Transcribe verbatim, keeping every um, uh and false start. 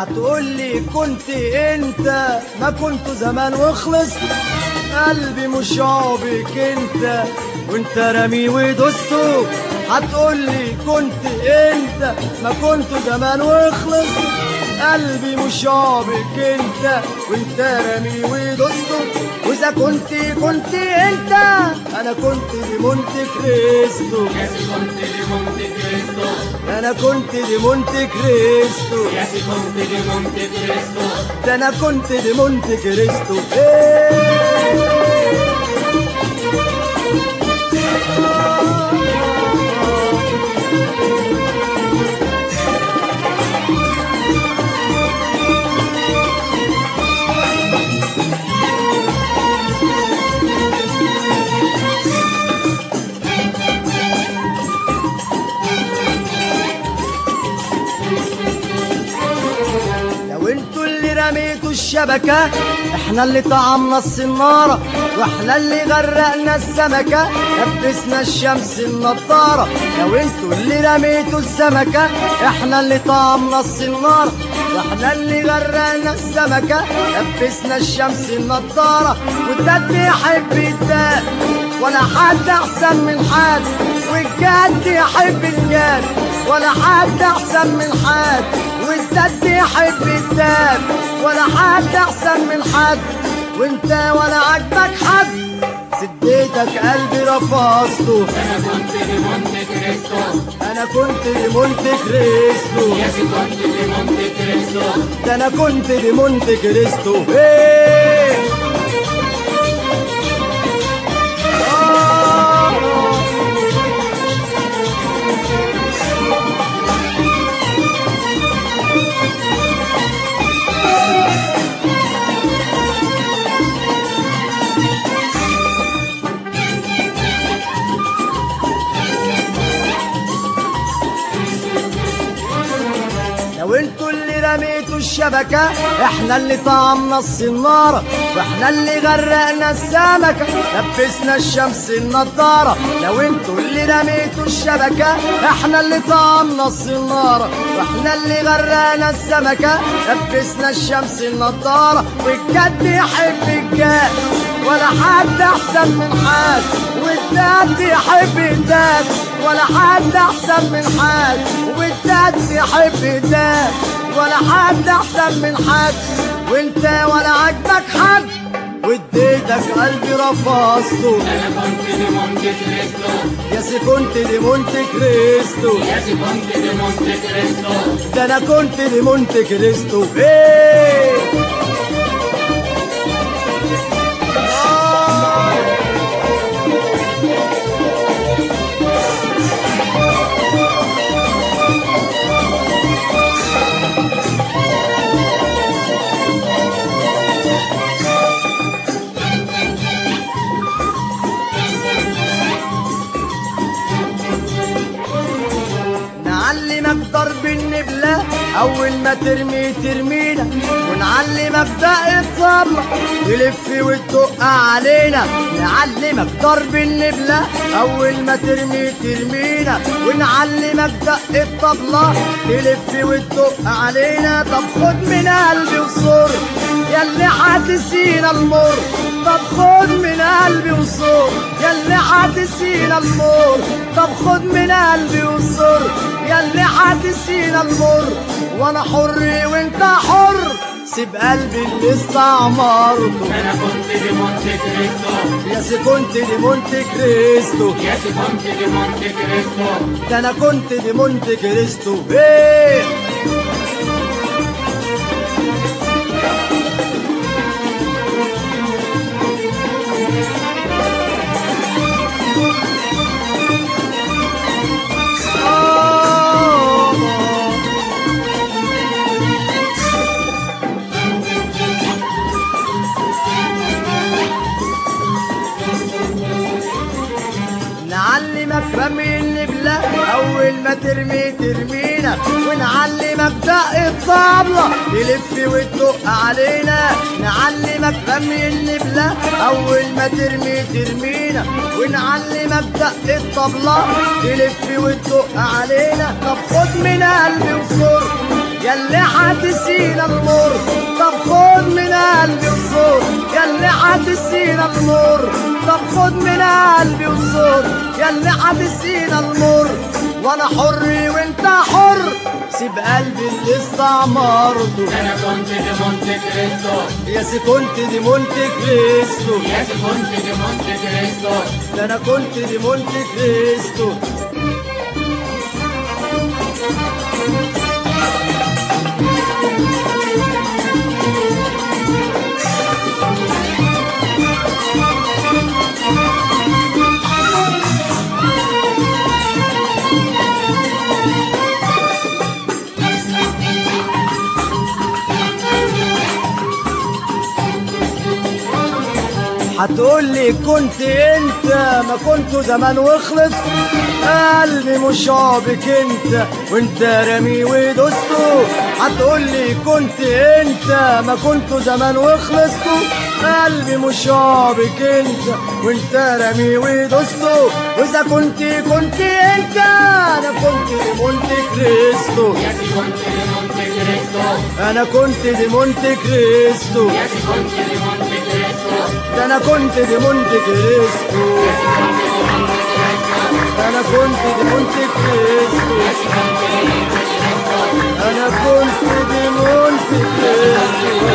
هتقولي كنت انت، ما كنت زمان وخلصت. قلبي مش عابك انت وانت رامي ودوسته. هتقولي كنت انت، ما كنت زمان وخلصت. قلبي مش عابك انت وانت رامي ودوسته. واذا كنت كنت انت، انا كنت دي مونت كريستو. كنت دي مونت كريستو. انا كنت دي مونت كريستو. كنت دي مونت كريستو. ده انا كنت دي مونت كريستو. ايه رميتوا الشبكة، احنا اللي طعمنا الصنارة، واحنا اللي غرقنا السمكة، لبسنا الشمس النضارة. لو انتوا اللي رميتوا السمكة، احنا اللي طعمنا الصنارة، واحنا اللي غرقنا السمكة، لبسنا الشمس النضارة. والجد يحب الداد ولا حد احسن من حد، والجد يحب الجد ولا حد احسن من حد، والجد يحب الداد ولا حد احسن من حد. وانت ولا عجبك حد، سديتك قلبي رفضته. انا كنت دي مونت كريستو. انا كنت دي مونت كريستو. يا سي كنت دي مونت كريستو. ده انا كنت دي مونت كريستو. ايه لو انتوا اللي رميتوا الشبكة، احنا اللي طعمنا الصنارة، واحنا اللي غرقنا السمكة، لبسنا الشمس النضارة. لو انتوا اللي رميتوا الشبكة، احنا اللي طعمنا الصنارة، واحنا اللي غرقنا السمكة، لبسنا الشمس النضارة. والجد يحب الجد ولا حد احسن من حد، والجد يحب الجد ولا حد احسن من حد، والجد يحب الجد ولا حد احسن من حد. وانت ولا عجبك حد، واديتك قلبي رفضته. انا كنت دي مونت كريستو. يا سي كنت دي مونت كريستو. يا سي كنت دي مونت كريستو. ده انا كنت دي مونت كريستو. ايه نعلمك ضرب النبلة أول ما ترمي ترمينا، ونعلمك دق الطبلة تلف وتدق علينا. نعلمك ضرب النبلة أول ما ترمي ترمينا، ونعلمك دق الطبلة تلف وتدق علينا. طب خد من قلبي وصر ياللي حاتسينا المر، طب خد من قلبي وصر ياللي حاتسينا المر، طب خد من قلبي وصر ياللي حاتسينا المر. وانا حر وانت حر، سيب قلبي اللي استعمرته. انا كنت دي مونت كريستو. يا سي كنت دي مونت كريستو. يا سي كنت دي مونت كريستو. ده انا كنت دي مونت كريستو. ايه نعلمك رمي النبلة أول ما ترمي ترمينا، ونعلمك دق الطبلة تلف وتدق علينا. نعلمك رمي النبلة أول ما ترمي ترمينا، ونعلمك دق الطبلة تلف وتدق علينا. طب خد من قلبي وصر ياللي هتسينا المر طب خد من قلبي الصوت ياللي هتسينا المر طب خد من قلبي الصوت ياللي هتسينا المر وانا حر وانت حر سيب قلبي اللي استعمرته انا كنت دي مونte كريستو يا سي كنت دي مونte كريستو يا سي كنت دي مونte كريستو ده انا كنت دي مونte كريستو هتقولي كنت انت ما كنت زمان وخلص قلبي مش عابك انت وانت رامي ودوسته هتقولي كنت انت ما كنت زمان وخلصته قلبي مش عابك انت وانت رامي ودوسته واذا كنت كنت انت انا كنت دي مونte كريستو يا سي كنت دي مونte كريستو انا كنت دي مونte كريستو يا سي كنت دي مونte كريستو ده انا كنت دي مونte كريستو انا كنت دي مونte كريستو انا كنت دي مونte كريستو